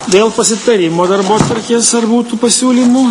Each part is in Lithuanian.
Dėl pasitarimo darbotvarkės ar būtų pasiūlymų?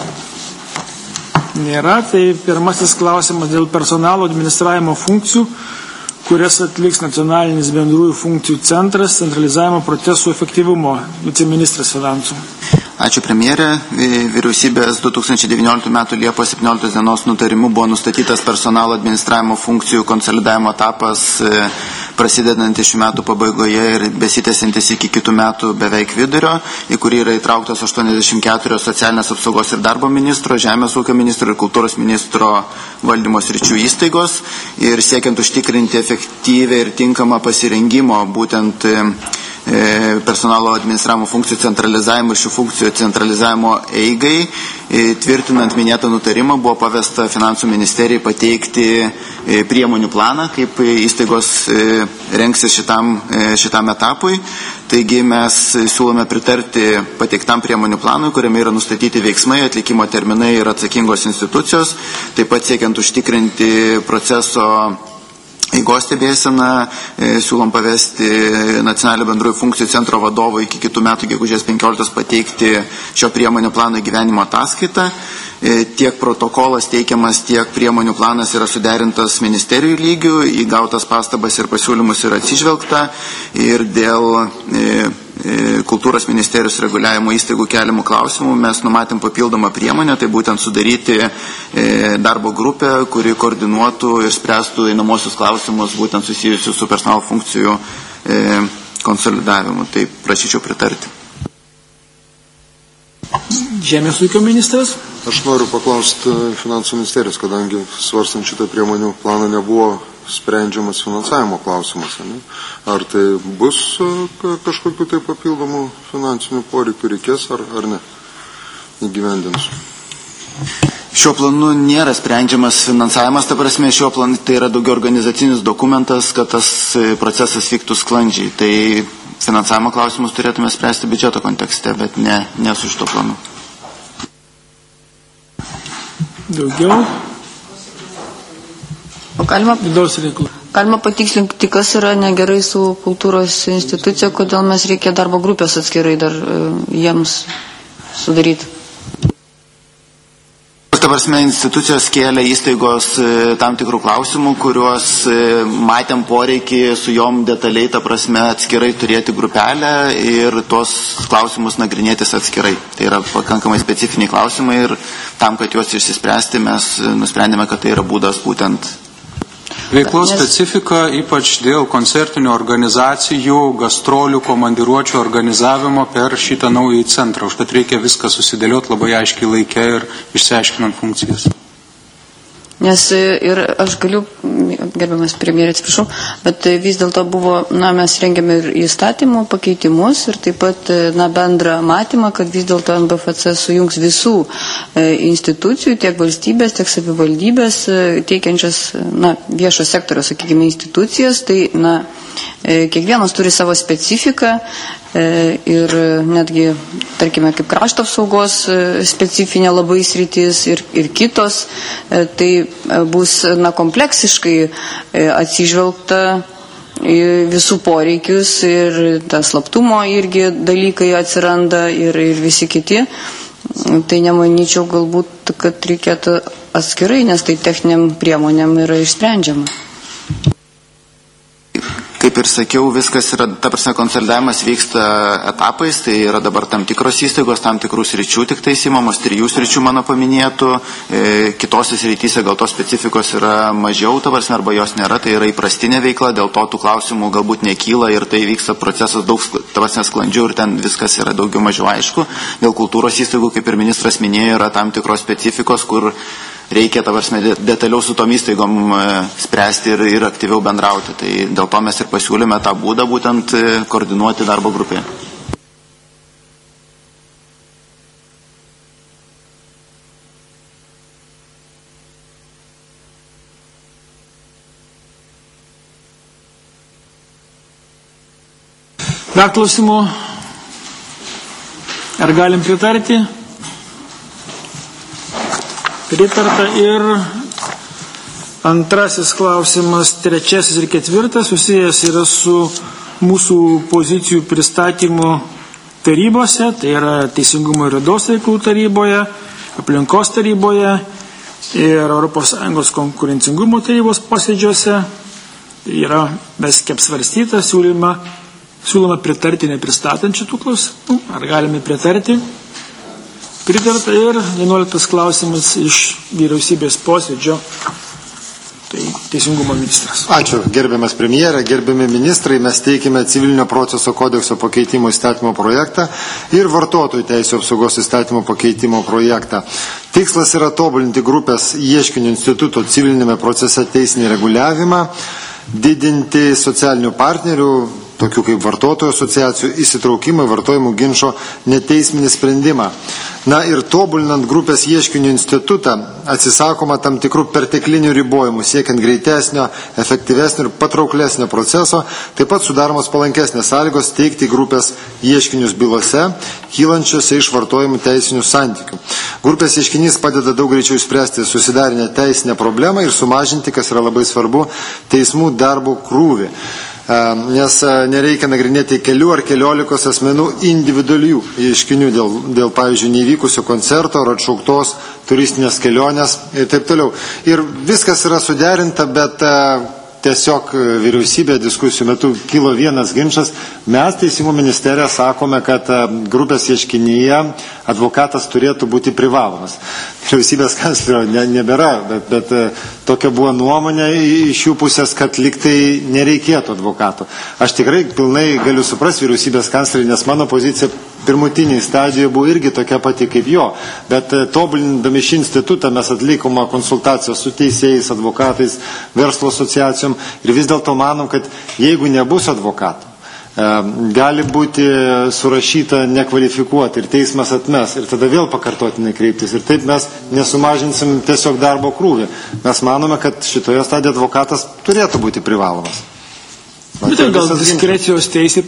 Nėra. Tai pirmasis klausimas dėl personalo administravimo funkcijų, kurias atliks nacionalinis bendrųjų funkcijų centras, centralizavimo procesų efektyvumo, viceministras finansų. Ačiū premjerė. Vyriausybės 2019 m. Liepos 17 dienos nutarimu buvo nustatytas personalo administravimo funkcijų konsolidavimo etapas, prasidedantys šių metų pabaigoje ir besitęsiantis iki kitų metų beveik vidurio, į kurį yra įtrauktos 84 socialinės apsaugos ir darbo ministro, žemės ūkio ministro ir kultūros ministro valdymo sričių įstaigos. Ir siekiant užtikrinti efektyvę ir tinkamą pasirengimo būtent personalo administravimo funkcijų centralizavimo ir šių funkcijų centralizavimo eigai, tvirtinant minėtą nutarimą, buvo pavesta finansų ministerijai pateikti priemonių planą, kaip įstaigos rengsis šitam etapui. Taigi mes siūlome pritarti pateiktam priemonių planui, kuriame yra nustatyti veiksmai, atlikimo terminai ir atsakingos institucijos, taip pat siekiant užtikrinti proceso eigos stebėseną, siūlom pavesti nacionalinio bendrųjų funkcijų centro vadovo iki kitų metų gegužės 15 pateikti šio priemonių plano įgyvenimo ataskaitą. Tiek protokolas teikiamas, tiek priemonių planas yra suderintas ministerijų lygių, įgautas pastabas ir pasiūlymus yra atsižvelgta ir dėl kultūros ministerijos reguliavimo įstaigų keliamų klausimų mes numatėm papildomą priemonę, tai būtent sudaryti darbo grupę, kuri koordinuotų ir spręstų einamosius klausimus būtent susijusius su personalo funkcijų konsolidavimu. Tai prašyčiau pritarti. Žemės ūkio ministras. Aš noriu paklausti finansų ministerijos, kadangi svarstant šitą priemonių planą nebuvo sprendžiamas finansavimo klausimas. Ne? Ar tai bus kažkokiu tai papildomų finansinių poreikių reikės ar ne? Įgyvendins. Šiuo planu nėra sprendžiamas finansavimas, ta prasme, šiuo planu tai yra daugiau organizacinis dokumentas, kad tas procesas vyktų sklandžiai. Tai finansavimo klausimus turėtume spręsti biudžeto kontekste, bet ne su šito planu. Daugiau. O galima patikslinti, kas yra negerai su kultūros institucija, kodėl mes reikia darbo grupės atskirai dar jiems sudaryti? Ta prasme, institucijos kėlė įstaigos tam tikrų klausimų, kuriuos matėm poreikį su jom detaliai, ta prasme, atskirai turėti grupelę ir tuos klausimus nagrinėtis atskirai. Tai yra pakankamai specifiniai klausimai ir tam, kad juos išsispręsti, mes nusprendėme, kad tai yra būdas būtent. Veiklos specifika, ypač dėl koncertinių organizacijų, gastrolių, komandiruočių organizavimo per šitą naują centrą. Už kad reikia viską susidėlioti labai aiškiai laike ir išsiaiškinant funkcijas. Nes ir aš galiu, gerbiamas premjerė, atsiprašau, bet vis dėlto buvo, mes rengiame ir įstatymų pakeitimus ir taip pat bendrą matymą, kad vis dėlto NBFC sujungs visų institucijų, tiek valstybės, tiek savivaldybės, teikiančias viešo sektorio, sakykime, institucijas, tai kiekvienas turi savo specifiką ir netgi, tarkime, kaip krašto apsaugos specifinė labai sritis ir kitos, tai bus kompleksiškai atsižvelgta į visų poreikius ir tas slaptumo irgi dalykai atsiranda ir visi kiti. Tai nemanyčiau galbūt, kad reikėtų atskirai, nes tai techniniam priemonėm yra išsprendžiama. Kaip ir sakiau, viskas yra, ta prasme, konsolidavimas vyksta etapais, tai yra dabar tam tikros įstaigos, tam tikrų sričių tik tai įsimamos, 3 sričių mano paminėtų, kitose srityse gal tos specifikos yra mažiau, ta prasme, arba jos nėra, tai yra įprastinė veikla, dėl to tų klausimų galbūt nekyla ir tai vyksta procesas daug, ta prasme, sklandžiau ir ten viskas yra daugiau mažiau aišku. Dėl kultūros įstaigų, kaip ir ministras minėjo, yra tam tikros specifikos, kur reikia, ta prasme, detaliau su tom įstaigom spręsti ir aktyviau bendrauti. Tai dėl to mes ir pasiūlėme tą būdą būtent koordinuoti darbo grupėje. Dar klausimų? Ar galim pritarti? Pritarta. Ir antrasis klausimas, 3 ir 4 susijęs yra su mūsų pozicijų pristatymu tarybose, tai yra Teisingumo ir vidaus reikalų taryboje, aplinkos taryboje ir ES konkurencingumo tarybos posėdžiuose. Yra beskiep svarstyta, siūloma pritarti nepristatant šitų klausimų. Ar galime pritarti? Pritarta. Ir 11 klausimas iš vyriausybės posėdžio. Tai Teisingumo ministras. Ačiū, gerbiamas premjerė, gerbiami ministrai. Mes teikime civilinio proceso kodekso pakeitimo įstatymo projektą ir vartotojų teisių apsaugos įstatymo pakeitimo projektą. Tikslas yra tobulinti grupės ieškinių instituto civilinėme procese teisinį reguliavimą, didinti socialinių partnerių, tokių kaip vartotojų asociacijų, įsitraukimą į vartojimų ginčo neteisminį sprendimą. Na ir tobulinant grupės ieškinių institutą atsisakoma tam tikrų perteklinių ribojimų, siekiant greitesnio, efektyvesnio ir patrauklesnio proceso, taip pat sudaromos palankesnės sąlygos teikti grupės ieškinius bylose, kylančiose iš vartojimų teisinių santykių. Grupės ieškinys padeda daug greičiau išspręsti susidarinę teisinę problemą ir sumažinti, kas yra labai svarbu, teismų darbo krūvį. Nes nereikia nagrinėti kelių ar keliolikos asmenų individualių ieškinių dėl pavyzdžiui, neįvykusio koncerto ar atšauktos turistinės kelionės ir taip toliau. Ir viskas yra suderinta, bet tiesiog vyriausybė diskusijų metu kilo vienas ginčas. Mes Teisingumo ministerija sakome, kad grupės ieškinyje advokatas turėtų būti privalomas. Vyriausybės kanclerio nebėra, bet tokia buvo nuomonė iš jų pusės, kad liktai nereikėtų advokato. Aš tikrai pilnai galiu suprasti vyriausybės kanclerį, nes mano pozicija pirmutiniai stadijoje buvo irgi tokia pati kaip jo. Bet tobulindami šį institutą mes atlikome konsultacijos su teisėjais, advokatais, verslo asociacijom ir vis dėlto manom, kad jeigu nebus advokatų, gali būti surašyta nekvalifikuoti ir teismas atmes ir tada vėl pakartotinai kreiptis ir taip mes nesumažinsim tiesiog darbo krūvį. Mes manome, kad šitoje stadijoje advokatas turėtų būti privalomas. Bet gal diskrecijos teisė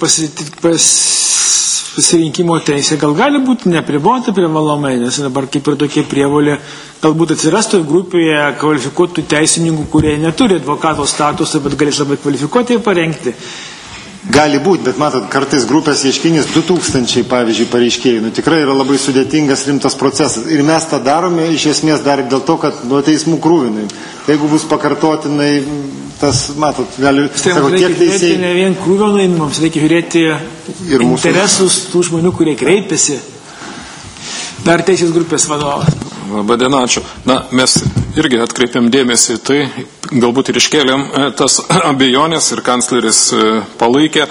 pasirinkimo teisė gal gali būti nepribota privalomai, nes dabar kaip ir tokie prievolė galbūt atsirastų grupėje kvalifikuotų teisininkų, kurie neturi advokato statusą, bet galės labai kvalifikuotai parengti. Gali būti, bet matot, kartais grupės ieškinys 2000, pavyzdžiui, pareiškėjų. Tikrai yra labai sudėtingas, rimtas procesas. Ir mes tą darome iš esmės dar dėl to, kad nuo teismų krūvinai. Jeigu bus pakartotinai, tas, matot, gali... Reikia žiūrėti ne vien krūvinai, mums reikia žiūrėti interesus tų žmonių, kurie kreipiasi. Dar teisės grupės vadovas. Labadiena, ačiū. Na, mes irgi atkreipiam dėmesį tai, galbūt ir iškėlėm tas abejonės ir kancleris palaikė.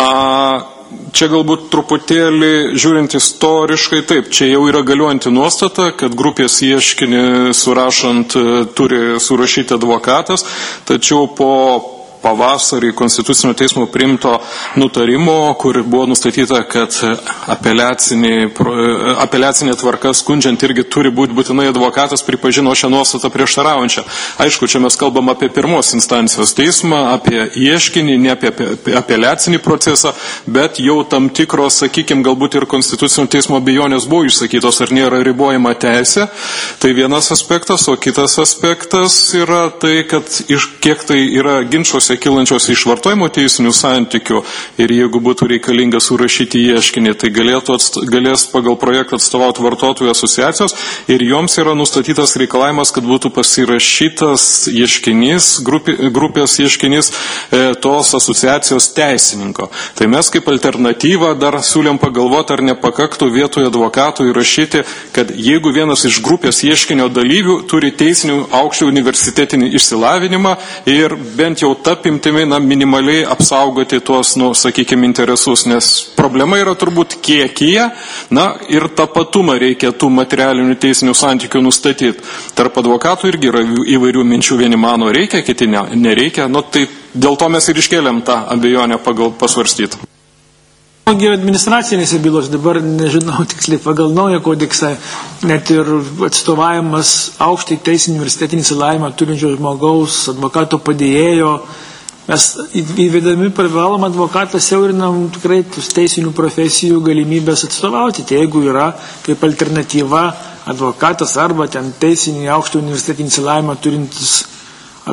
Čia galbūt truputėlį žiūrint istoriškai, taip, čia jau yra galiuojanti nuostata, kad grupės ieškinį surašant turi surašyti advokatas, tačiau po pavasarį Konstitucinio teismo priimto nutarimo, kur buvo nustatyta, kad apeliacinė tvarka skundžiant irgi turi būti būtinai advokatas, pripažino šią nuostatą prieštaraujančią. Aišku, čia mes kalbam apie pirmos instancijos teismą, apie ieškinį, ne apie apeliacinį procesą, bet jau tam tikros, sakykime, galbūt ir Konstitucinio teismo abejonės buvo išsakytos, ar nėra ribojama teisė. Tai vienas aspektas, o kitas aspektas yra tai, kad kiek tai yra ginčuose kilančios iš vartojimo teisinių santykių ir jeigu būtų reikalinga surašyti ieškinį, tai galės pagal projektą atstovauti vartotojų asociacijos ir joms yra nustatytas reikalavimas, kad būtų pasirašytas ieškinys, grupės ieškinys tos asociacijos teisininko. Tai mes kaip alternatyvą dar siūlėm pagalvoti, ar nepakaktų vietoj advokatų įrašyti, kad jeigu vienas iš grupės ieškinio dalyvių turi teisinių aukščių universitetinį išsilavinimą ir bent jau apimtimi minimaliai apsaugoti tuos, sakykime, interesus, nes problema yra turbūt kiekyje, ir tapatumą reikia tų materialinių teisinių santykių nustatyti. Tarp advokatų irgi yra įvairių minčių, vieni mano reikia, kiti nereikia, tai dėl to mes ir iškėlėm tą abejonę pagal pasvarstyti. Administracinėse bylos, dabar nežinau tiksliai, pagal naują kodeksą, net ir atstovavimas aukštai teisinį universitetinį išsilavinimą turinčio žmogaus, advokato padėjėjo, mes įvedami privalomą advokatą siaurinam tikrai teisinių profesijų galimybės atstovauti. Tai jeigu yra kaip alternatyva advokatas arba ten teisinį aukštą universitetinį išsilavinimą turintis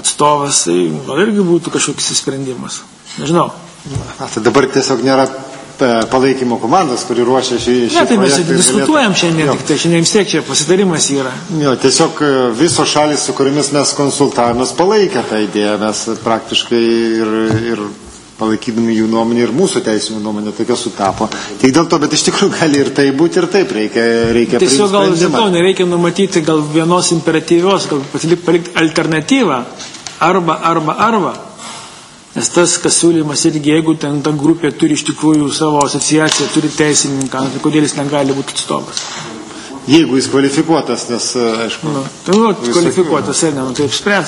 atstovas, tai gal irgi būtų kažkoks sprendimas. Nežinau. Tai dabar tiesiog nėra palaikymo komandos, kuri ruošia šį projektą. Tai mes diskutuojam šiandien, tik tai šiandien vis tiek čia pasitarimas yra. Tiesiog visos šalys, su kuriamis mes konsultavomės, palaikė tą idėją, mes praktiškai ir palaikydami jų nuomonę ir mūsų teisinių nuomonę tokia sutapo. Tik dėl to, bet iš tikrųjų gali ir tai būti, ir taip reikia tiesiog gal to nereikia numatyti gal vienos imperatyvios, gal palikti alternatyvą arba. Nes tas, kas siūlymas irgi, jeigu ten ta grupė turi iš tikrųjų savo asociaciją, turi teisininką, tai kodėl jis negali būti atstovas? Jeigu jis kvalifikuotas, nes, aišku... Kvalifikuotas, taip spręs.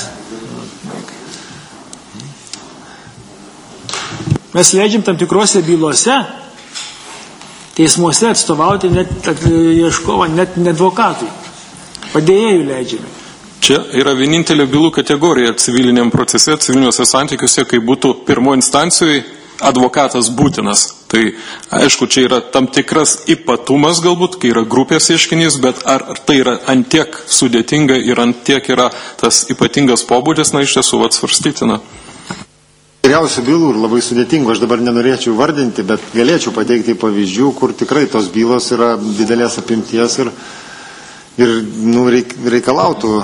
Mes leidžiam tam tikrose bylose, teismuose atstovauti net ieškovą, net advokatui. Padėjėjų leidžiame. Čia yra vienintelė bylų kategorija civiliniam procese, civiliniuose santykiuose, kai būtų pirmo instancijoje advokatas būtinas. Tai aišku, čia yra tam tikras ypatumas galbūt, kai yra grupės ieškinys, bet ar tai yra antiek sudėtinga ir antiek yra tas ypatingas pobūdis, iš tiesų atsvarstytina. Geriausių bylų ir labai sudėtingų, aš dabar nenorėčiau vardinti, bet galėčiau pateikti pavyzdžių, kur tikrai tos bylos yra didelės apimties ir reikalautų.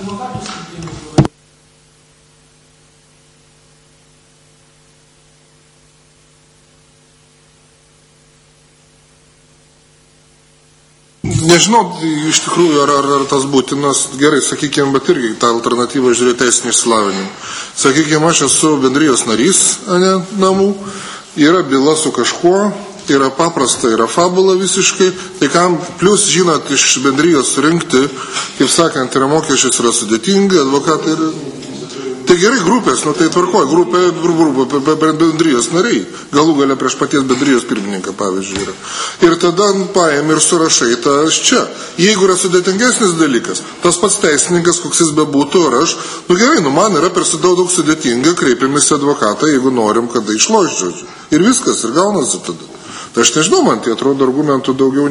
Nežinau, iš tikrųjų, ar tas būtinas, gerai, sakykime, bet irgi tą alternatyvą žiūrėjo teisinį išsilavinimą. Sakykime, aš esu bendrijos narys, namų, yra byla su kažkuo, yra paprasta, yra fabula visiškai, tai kam plus, žinot, iš bendrijos surinkti, kaip sakant, yra mokesčius, yra sudėtinga, advokatai yra... Tai gerai grupės, tai tvarkoja, grupė bendrijos nariai, galų galia prieš paties bendrijos pirmininką, pavyzdžiui, yra. Ir tada paėm ir surašai tas čia. Jeigu yra sudėtingesnis dalykas, tas pats teisininkas, koks jis bebūtų, ar aš, gerai, man yra per daug daug kreipiamės į advokatą, jeigu norim, kada išlošti. Ir viskas, ir gaunasi tada. Tai aš nežinau, man tai atrodo argumentų daugiau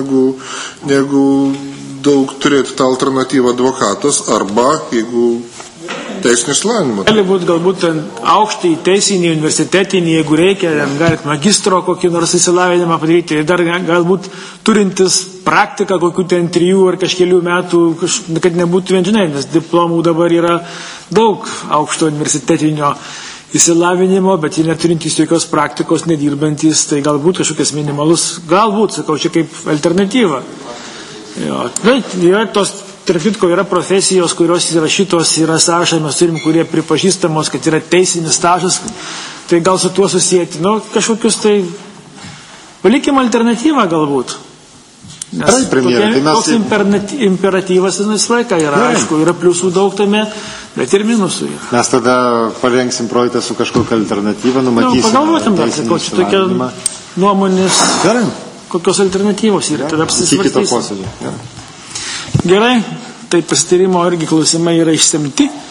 negu daug turėti tą alternatyvą advokatas, arba jeigu teisinį išsilavinimą. Gali būti galbūt aukštąjį teisinį, universitetinį, jeigu reikia, galite magistro kokį nors įsilavinimą padaryti, dar galbūt turintis praktiką kokių 3 ar kažkelių metų, kad nebūtų vienžinai, nes diplomų dabar yra daug aukšto universitetinio įsilavinimo, bet jie neturintys jokios praktikos, nedirbantis, tai galbūt kažkokias minimalus, galbūt, sakau, čia kaip alternatyva. Yra tos, tarp kitko, yra profesijos, kurios įrašytos yra sąrašai, mes turim, kurie pripažįstamos, kad yra teisinis stažas, tai gal su tuo susijęti, kažkokius tai palikim alternatyvą galbūt. Nes toks imperatyvas visą laiką yra, aišku, yra pliusų daug tame, bet ir minusų yra. Mes tada parengsim projektą su kažkokia alternatyva, numatysim. Pagalvotim dar, sakau, čia tokia nuomonės, kokios alternatyvos yra, tada apsisvarstysim. Gerai, tai pasitarimo irgi klausimai yra išsemti.